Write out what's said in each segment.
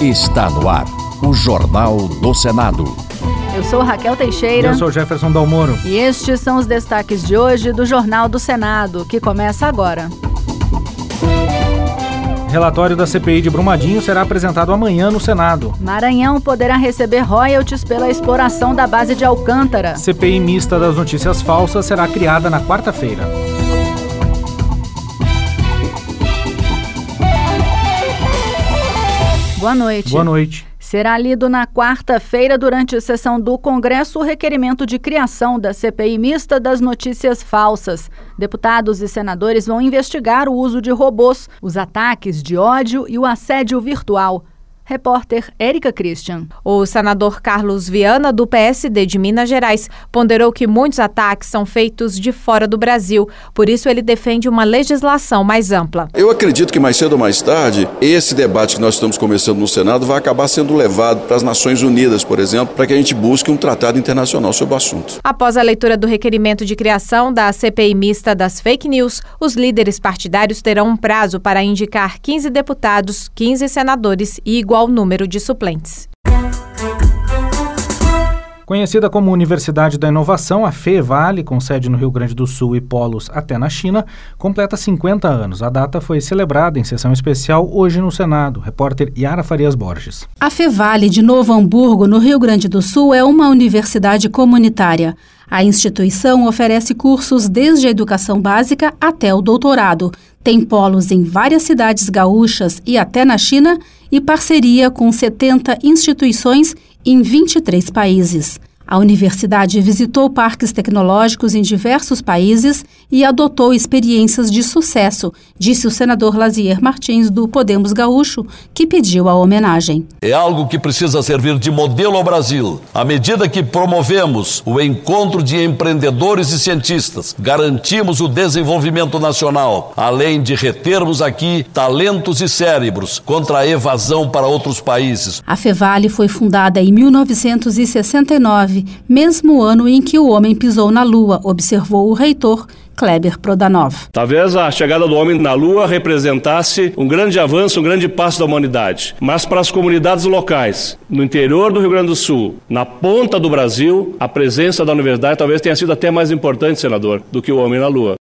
Está no ar o Jornal do Senado. Eu sou Raquel Teixeira. Eu sou Jefferson Dalmoro. E estes são os destaques de hoje do Jornal do Senado, que começa agora. Relatório da CPI de Brumadinho será apresentado amanhã no Senado. Maranhão poderá receber royalties pela exploração da base de Alcântara. CPI mista das notícias falsas será criada na quarta-feira. Boa noite. Boa noite. Será lido na quarta-feira, durante a sessão do Congresso, o requerimento de criação da CPI mista das notícias falsas. Deputados e senadores vão investigar o uso de robôs, os ataques de ódio e o assédio virtual. Repórter Érica Christian. O senador Carlos Viana, do PSD de Minas Gerais, ponderou que muitos ataques são feitos de fora do Brasil. Por isso, ele defende uma legislação mais ampla. Eu acredito que mais cedo ou mais tarde, esse debate que nós estamos começando no Senado vai acabar sendo levado para as Nações Unidas, por exemplo, para que a gente busque um tratado internacional sobre o assunto. Após a leitura do requerimento de criação da CPI mista das fake news, os líderes partidários terão um prazo para indicar 15 deputados, 15 senadores e igual número de suplentes. Conhecida como Universidade da Inovação, a FEVALE, com sede no Rio Grande do Sul e polos até na China, completa 50 anos. A data foi celebrada em sessão especial hoje no Senado. Repórter Yara Farias Borges. A FEVALE de Novo Hamburgo, no Rio Grande do Sul, é uma universidade comunitária. A instituição oferece cursos desde a educação básica até o doutorado. Tem polos em várias cidades gaúchas e até na China e parceria com 70 instituições em 23 países. A universidade visitou parques tecnológicos em diversos países e adotou experiências de sucesso, disse o senador Lazier Martins, do Podemos Gaúcho, que pediu a homenagem. É algo que precisa servir de modelo ao Brasil. À medida que promovemos o encontro de empreendedores e cientistas, garantimos o desenvolvimento nacional, além de retermos aqui talentos e cérebros contra a evasão para outros países. A FEVALE foi fundada em 1969, mesmo ano em que o homem pisou na Lua, observou o reitor Kleber Prodanov. Talvez a chegada do homem na Lua representasse um grande avanço, um grande passo da humanidade. Mas para as comunidades locais, no interior do Rio Grande do Sul, na ponta do Brasil, a presença da universidade talvez tenha sido até mais importante, senador, do que o homem na Lua.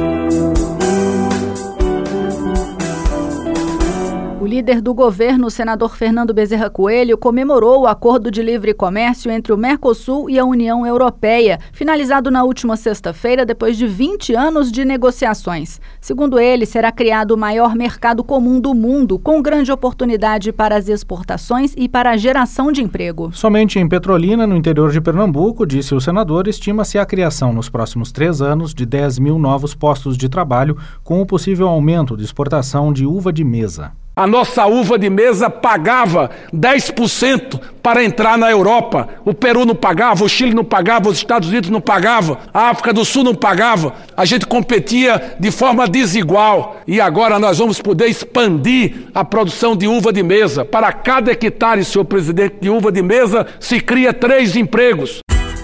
O líder do governo, o senador Fernando Bezerra Coelho, comemorou o acordo de livre comércio entre o Mercosul e a União Europeia, finalizado na última sexta-feira depois de 20 anos de negociações. Segundo ele, será criado o maior mercado comum do mundo, com grande oportunidade para as exportações e para a geração de emprego. Somente em Petrolina, no interior de Pernambuco, disse o senador, estima-se a criação nos próximos 3 anos de 10 mil novos postos de trabalho, com o possível aumento de exportação de uva de mesa. A nossa uva de mesa pagava 10% para entrar na Europa. O Peru não pagava, o Chile não pagava, os Estados Unidos não pagavam, a África do Sul não pagava. A gente competia de forma desigual e agora nós vamos poder expandir a produção de uva de mesa. Para cada hectare, senhor presidente, de uva de mesa se cria 3 empregos.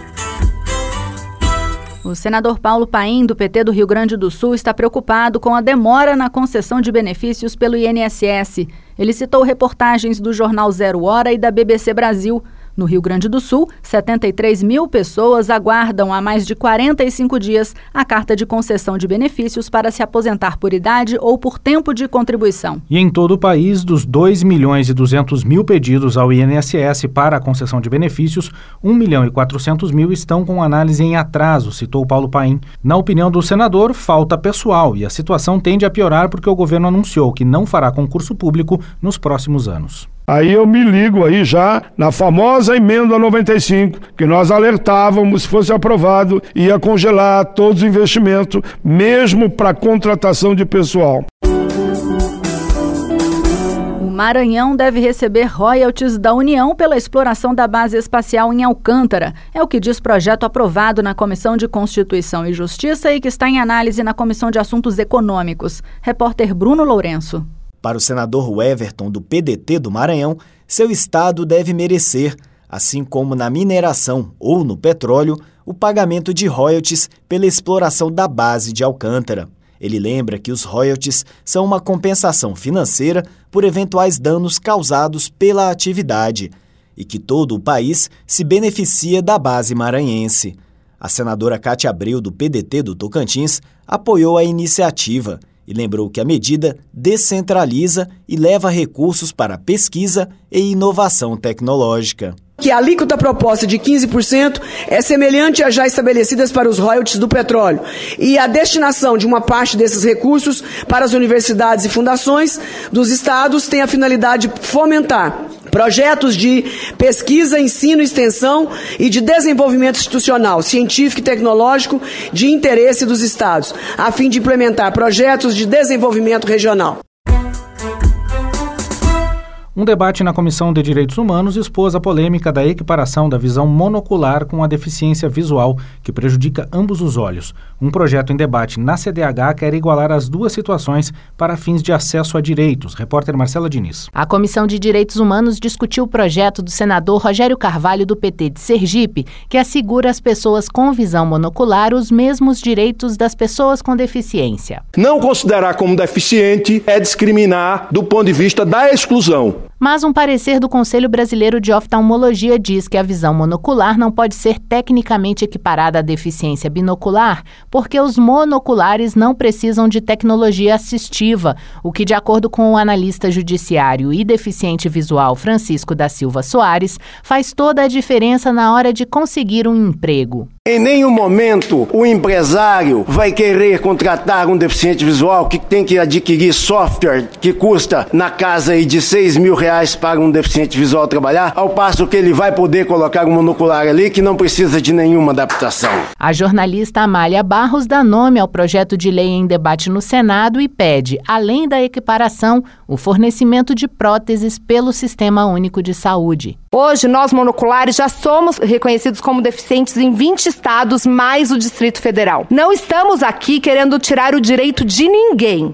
O senador Paulo Paim, do PT do Rio Grande do Sul, está preocupado com a demora na concessão de benefícios pelo INSS. Ele citou reportagens do jornal Zero Hora e da BBC Brasil. No Rio Grande do Sul, 73 mil pessoas aguardam há mais de 45 dias a carta de concessão de benefícios para se aposentar por idade ou por tempo de contribuição. E em todo o país, dos 2.200.000 pedidos ao INSS para a concessão de benefícios, 1.400.000 estão com análise em atraso, citou Paulo Paim. Na opinião do senador, falta pessoal e a situação tende a piorar porque o governo anunciou que não fará concurso público nos próximos anos. Aí eu me ligo aí já na famosa emenda 95, que nós alertávamos, se fosse aprovado, ia congelar todos os investimentos, mesmo para contratação de pessoal. O Maranhão deve receber royalties da União pela exploração da base espacial em Alcântara. É o que diz projeto aprovado na Comissão de Constituição e Justiça e que está em análise na Comissão de Assuntos Econômicos. Repórter Bruno Lourenço. Para o senador Everton, do PDT do Maranhão, seu estado deve merecer, assim como na mineração ou no petróleo, o pagamento de royalties pela exploração da base de Alcântara. Ele lembra que os royalties são uma compensação financeira por eventuais danos causados pela atividade e que todo o país se beneficia da base maranhense. A senadora Cátia Abreu, do PDT do Tocantins, apoiou a iniciativa e lembrou que a medida descentraliza e leva recursos para pesquisa e inovação tecnológica. Que a alíquota proposta de 15% é semelhante às já estabelecidas para os royalties do petróleo e a destinação de uma parte desses recursos para as universidades e fundações dos estados tem a finalidade de fomentar projetos de pesquisa, ensino, extensão e de desenvolvimento institucional, científico e tecnológico de interesse dos estados, a fim de implementar projetos de desenvolvimento regional. Um debate na Comissão de Direitos Humanos expôs a polêmica da equiparação da visão monocular com a deficiência visual, que prejudica ambos os olhos. Um projeto em debate na CDH quer igualar as duas situações para fins de acesso a direitos. Repórter Marcela Diniz. A Comissão de Direitos Humanos discutiu o projeto do senador Rogério Carvalho, do PT de Sergipe, que assegura às pessoas com visão monocular os mesmos direitos das pessoas com deficiência. Não considerar como deficiente é discriminar do ponto de vista da exclusão. Mas um parecer do Conselho Brasileiro de Oftalmologia diz que a visão monocular não pode ser tecnicamente equiparada à deficiência binocular, porque os monoculares não precisam de tecnologia assistiva, o que, de acordo com o analista judiciário e deficiente visual Francisco da Silva Soares, faz toda a diferença na hora de conseguir um emprego. Em nenhum momento o empresário vai querer contratar um deficiente visual que tem que adquirir software que custa na casa aí de R$6.000 para um deficiente visual trabalhar, ao passo que ele vai poder colocar um monocular ali que não precisa de nenhuma adaptação. A jornalista Amália Barros dá nome ao projeto de lei em debate no Senado e pede, além da equiparação, o fornecimento de próteses pelo Sistema Único de Saúde. Hoje, nós monoculares já somos reconhecidos como deficientes em 20 estados, mais o Distrito Federal. Não estamos aqui querendo tirar o direito de ninguém.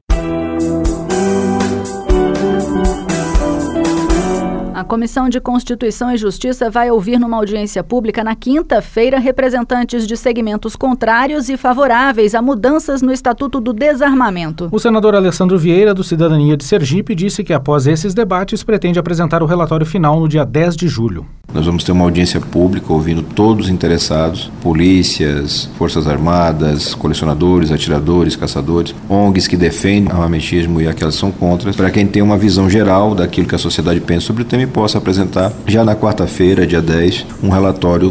A Comissão de Constituição e Justiça vai ouvir numa audiência pública na quinta-feira representantes de segmentos contrários e favoráveis a mudanças no Estatuto do Desarmamento. O senador Alessandro Vieira, do Cidadania de Sergipe, disse que após esses debates pretende apresentar o relatório final no dia 10 de julho. Nós vamos ter uma audiência pública ouvindo todos os interessados, polícias, forças armadas, colecionadores, atiradores, caçadores, ONGs que defendem o armamentismo e aquelas que são contra, para quem tem uma visão geral daquilo que a sociedade pensa sobre o tema e possa apresentar já na quarta-feira, dia 10, um relatório.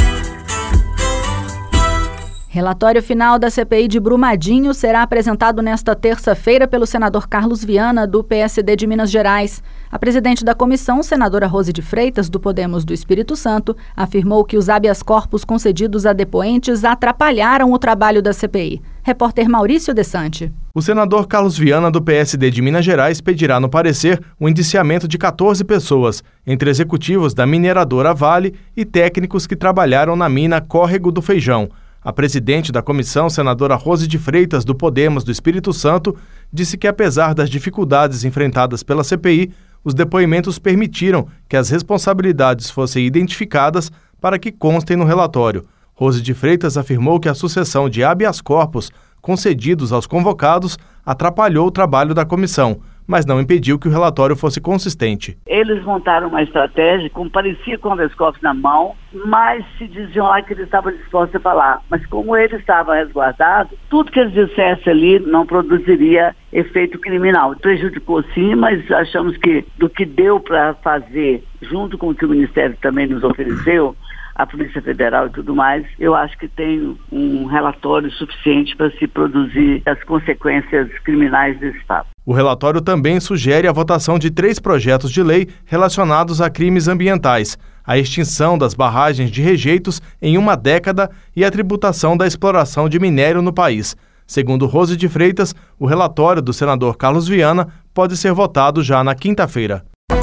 Relatório final da CPI de Brumadinho será apresentado nesta terça-feira pelo senador Carlos Viana, do PSD de Minas Gerais. A presidente da comissão, senadora Rose de Freitas, do Podemos do Espírito Santo, afirmou que os habeas corpus concedidos a depoentes atrapalharam o trabalho da CPI. Repórter Maurício Desante. O senador Carlos Viana, do PSD de Minas Gerais, pedirá no parecer o indiciamento de 14 pessoas, entre executivos da mineradora Vale e técnicos que trabalharam na mina Córrego do Feijão. A presidente da comissão, senadora Rose de Freitas, do Podemos do Espírito Santo, disse que, apesar das dificuldades enfrentadas pela CPI, os depoimentos permitiram que as responsabilidades fossem identificadas para que constem no relatório. Rose de Freitas afirmou que a sucessão de habeas corpus concedidos aos convocados atrapalhou o trabalho da comissão, mas não impediu que o relatório fosse consistente. Eles montaram uma estratégia, como parecia com o habeas corpus na mão, mas se diziam lá que eles estavam dispostos a falar. Mas como ele estava resguardado, tudo que eles dissessem ali não produziria efeito criminal. Prejudicou sim, mas achamos que do que deu para fazer, junto com o que o Ministério também nos ofereceu, a Polícia Federal e tudo mais, eu acho que tem um relatório suficiente para se produzir as consequências criminais desse fato. O relatório também sugere a votação de 3 projetos de lei relacionados a crimes ambientais, a extinção das barragens de rejeitos em 1 década e a tributação da exploração de minério no país. Segundo Rose de Freitas, o relatório do senador Carlos Viana pode ser votado já na quinta-feira.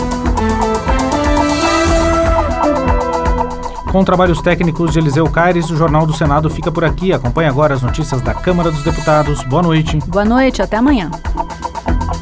Com trabalhos técnicos de Eliseu Caires, o Jornal do Senado fica por aqui. Acompanhe agora as notícias da Câmara dos Deputados. Boa noite. Boa noite, até amanhã.